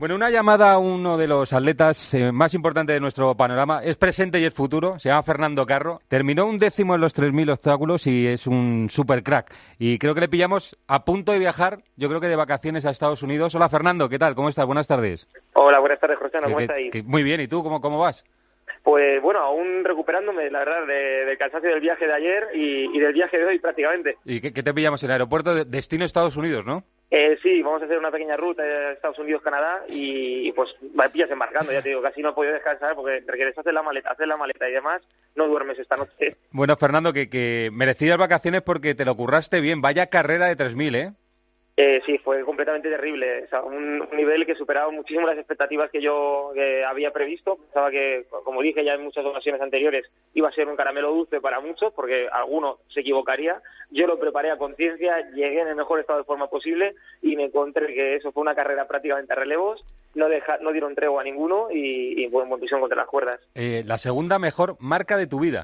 Bueno, una llamada a uno de los atletas más importantes de nuestro panorama. Es presente y es futuro. Se llama Fernando Carro. Terminó 11º en los 3.000 obstáculos y es un super crack. Y creo que le pillamos a punto de viajar, yo creo que de vacaciones a Estados Unidos. Hola, Fernando. ¿Qué tal? ¿Cómo estás? Buenas tardes. Hola, buenas tardes, José. ¿Cómo estáis? Muy bien. ¿Y tú? ¿Cómo vas? Pues bueno, aún recuperándome, la verdad, del cansancio del viaje de ayer y del viaje de hoy prácticamente. ¿Y qué te pillamos en el aeropuerto de destino Estados Unidos, no? Sí, vamos a hacer una pequeña ruta de Estados Unidos-Canadá y pues me pillas embarcando, ya te digo, casi no he podido descansar porque entre que hacer la maleta y demás, no duermes esta noche. Bueno, Fernando, que merecidas vacaciones porque te lo curraste bien. Vaya carrera de 3.000, ¿eh? Sí, fue completamente terrible. O sea, un nivel que superaba muchísimo las expectativas que yo había previsto. Pensaba que, como dije ya en muchas ocasiones anteriores, iba a ser un caramelo dulce para muchos, porque alguno se equivocaría. Yo lo preparé a conciencia, llegué en el mejor estado de forma posible y me encontré que eso fue una carrera prácticamente a relevos. No dieron tregua a ninguno y fue en buena posición contra las cuerdas. La segunda mejor marca de tu vida.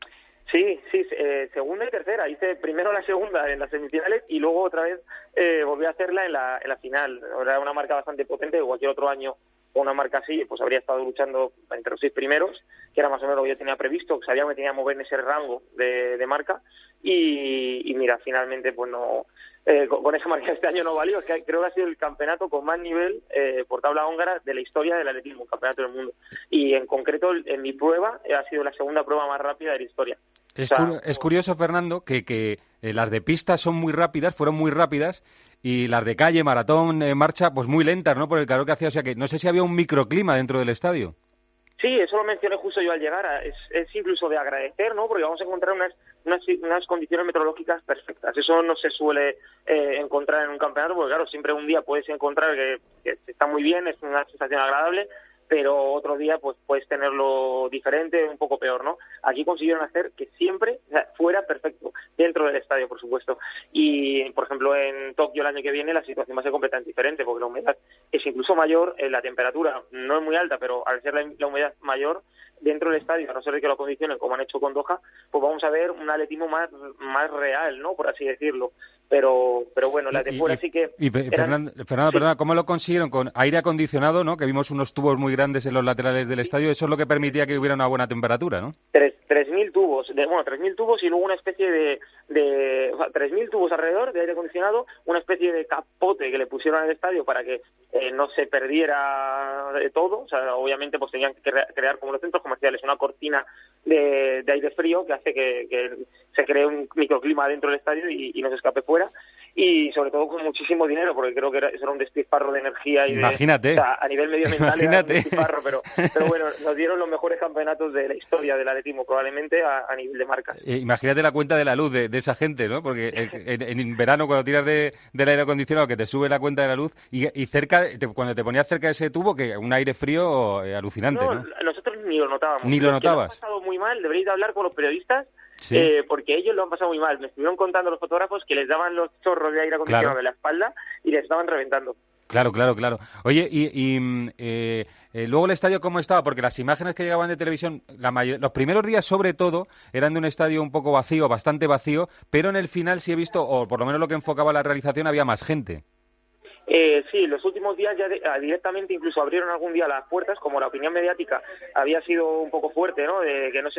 Sí, segunda y tercera. Hice primero la segunda en las semifinales y luego otra vez volví a hacerla en la final. Era una marca bastante potente. Cualquier otro año con una marca así, pues habría estado luchando entre los 6 primeros, que era más o menos lo que yo tenía previsto, que sabía que me tenía que mover en ese rango de marca. Y mira, finalmente, pues no... con esa marca este año no valió. Es que creo que ha sido el campeonato con más nivel por tabla húngara de la historia del atletismo, campeonato del mundo. Y en concreto, en mi prueba, ha sido la segunda prueba más rápida de la historia. Es curioso, Fernando, que las de pista fueron muy rápidas, y las de calle, maratón, marcha, pues muy lentas, ¿no? Por el calor que hacía. O sea que no sé si había un microclima dentro del estadio. Sí, eso lo mencioné justo yo al llegar. Es incluso de agradecer, ¿no? Porque vamos a encontrar unas condiciones meteorológicas perfectas. Eso no se suele encontrar en un campeonato, porque claro, siempre un día puedes encontrar que está muy bien, es una sensación agradable, pero otro día pues puedes tenerlo diferente, un poco peor, ¿no? Aquí consiguieron hacer que siempre fuera perfecto, dentro del estadio, por supuesto. Y, por ejemplo, en Tokio el año que viene la situación va a ser completamente diferente, porque la humedad es incluso mayor, la temperatura no es muy alta, pero al ser la humedad mayor, dentro del estadio, a no ser que lo condicionen como han hecho con Doha, pues vamos a ver un atletismo más real, ¿no? Por así decirlo. Pero bueno, las de fuera sí que... Fernando, perdona, ¿cómo lo consiguieron? Con aire acondicionado, ¿no? Que vimos unos tubos muy grandes en los laterales del estadio. Eso es lo que permitía que hubiera una buena temperatura, ¿no? 3.000 tubos, 3.000 tubos y luego una especie de 3.000 tubos alrededor de aire acondicionado, una especie de capote que le pusieron al estadio para que no se perdiera de todo. O sea, obviamente pues tenían que crear, como los centros comerciales, una cortina de aire frío que hace que se cree un microclima dentro del estadio y no se escape fuera. Y sobre todo con muchísimo dinero, porque creo que eso era un despilfarro de energía y Imagínate. O sea, a nivel medioambiental era un Imagínate. despilfarro, pero bueno, nos dieron los mejores campeonatos de la historia del atletismo, probablemente a nivel de marcas. Imagínate la cuenta de la luz de esa gente, ¿no? Porque en verano, cuando tiras del aire acondicionado, que te sube la cuenta de la luz, y cuando te ponías cerca de ese tubo, que un aire frío alucinante, ¿no? Nosotros ni lo notábamos. Ni lo notabas. Lo han pasado muy mal, deberéis de hablar con los periodistas. Sí. Porque ellos lo han pasado muy mal. Me estuvieron contando los fotógrafos que les daban los chorros de aire acondicionado de la espalda y les estaban reventando. Claro. Oye, luego el estadio, ¿cómo estaba? Porque las imágenes que llegaban de televisión, los primeros días sobre todo, eran de un estadio un poco vacío, bastante vacío, pero en el final sí he visto, o por lo menos lo que enfocaba la realización, había más gente. Sí, los últimos días ya directamente incluso abrieron algún día las puertas, como la opinión mediática había sido un poco fuerte, ¿no? De que no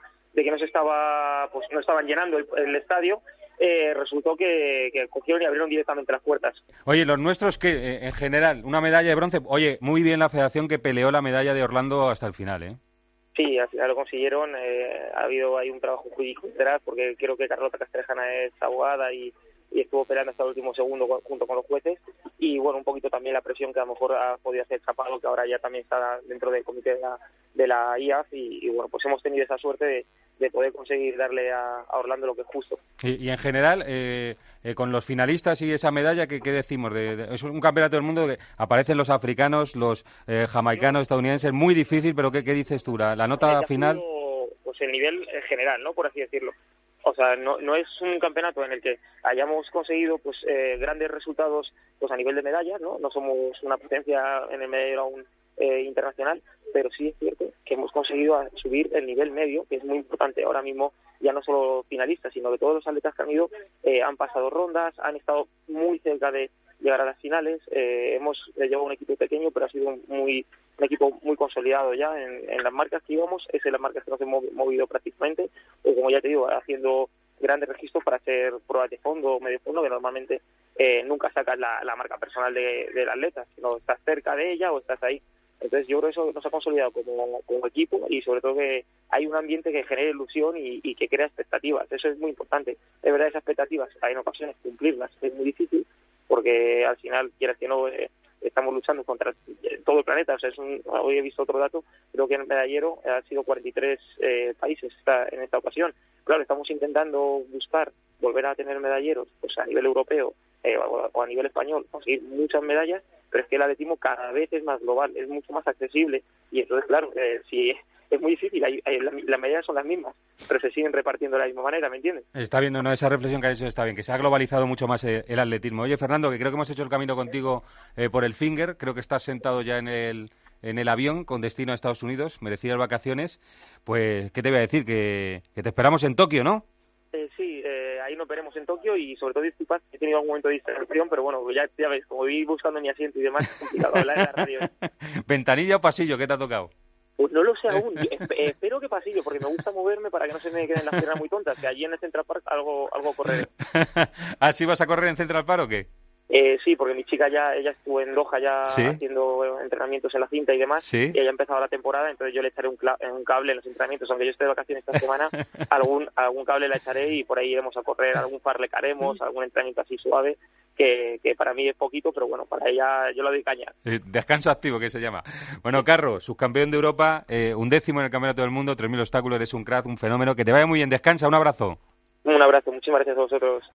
estaban llenando el estadio. Resultó que cogieron y abrieron directamente las puertas. Oye, los nuestros, que en general, una medalla de bronce. Oye, muy bien la federación que peleó la medalla de Orlando hasta el final, ¿eh? Sí, al final lo consiguieron. Ha habido ahí un trabajo jurídico detrás, porque creo que Carlota Castrejana es abogada y estuvo peleando hasta el último segundo junto con los jueces. Y bueno, un poquito también la presión que a lo mejor ha podido hacer Chapado, que ahora ya también está dentro del comité de la IAF. Y bueno, pues hemos tenido esa suerte de poder conseguir darle a Orlando lo que es justo. Y en general, con los finalistas y esa medalla, ¿qué decimos? Es un campeonato del mundo que aparecen los africanos, los jamaicanos, estadounidenses, muy difícil, pero ¿qué dices tú? ¿La nota final? Pues el nivel general, ¿no? Por así decirlo. O sea, no es un campeonato en el que hayamos conseguido pues grandes resultados pues a nivel de medallas, ¿no? No somos una potencia en el medallero aún internacional, pero sí es cierto que hemos conseguido subir el nivel medio, que es muy importante. Ahora mismo ya no solo finalistas, sino que todos los atletas que han ido han pasado rondas, han estado muy cerca de llegar a las finales. Hemos llevado un equipo pequeño, pero ha sido un equipo muy consolidado ya en las marcas que íbamos, es en las marcas que nos hemos movido prácticamente, o como ya te digo, haciendo grandes registros para hacer pruebas de fondo o medio fondo, que normalmente nunca sacas la marca personal del atleta, sino estás cerca de ella o estás ahí. Entonces yo creo que eso nos ha consolidado como equipo, y sobre todo que hay un ambiente que genere ilusión y que crea expectativas. Eso es muy importante. Es verdad, esas expectativas hay en ocasiones cumplirlas es muy difícil, porque al final, quieras que no, estamos luchando contra todo el planeta. O sea, hoy he visto otro dato, creo que en el medallero han sido 43 países en esta ocasión. Claro, estamos intentando buscar volver a tener medalleros pues a nivel europeo o a nivel español, conseguir muchas medallas, pero es que el atletismo cada vez es más global, es mucho más accesible, y entonces, claro, si es muy difícil, las medallas son las mismas, pero se siguen repartiendo de la misma manera, ¿me entiendes? Está bien, no, esa reflexión que has hecho está bien, que se ha globalizado mucho más el atletismo. Oye, Fernando, que creo que hemos hecho el camino contigo por el Finger, creo que estás sentado ya en el avión con destino a Estados Unidos, merecidas vacaciones. Pues, ¿qué te voy a decir? Que te esperamos en Tokio, ¿no? Sí, ahí nos veremos en Tokio, y sobre todo disculpad, he tenido algún momento de distracción, pero bueno, ya ves, como vi buscando mi asiento y demás, es complicado hablar en la radio. ¿Ventanilla o pasillo? ¿Qué te ha tocado? Pues no lo sé aún. Espero que pasillo, porque me gusta moverme para que no se me queden las piernas muy tontas, que allí en el Central Park algo correré. ¿Ah, sí vas a correr en Central Park o qué? Sí, porque mi chica ella estuvo en Doha ya haciendo entrenamientos en la cinta y demás, y ella ha empezado la temporada, entonces yo le echaré un cable en los entrenamientos, aunque yo esté de vacaciones esta semana, algún cable la echaré y por ahí iremos a correr, algún farlek haremos, algún entrenamiento así suave, que para mí es poquito, pero bueno, para ella yo la doy caña. Descanso activo, que se llama. Bueno, Carro, subcampeón de Europa, 11º en el Campeonato del Mundo, 3.000 obstáculos, eres un crack, un fenómeno, que te vaya muy bien, descansa, un abrazo. Un abrazo, muchísimas gracias a vosotros.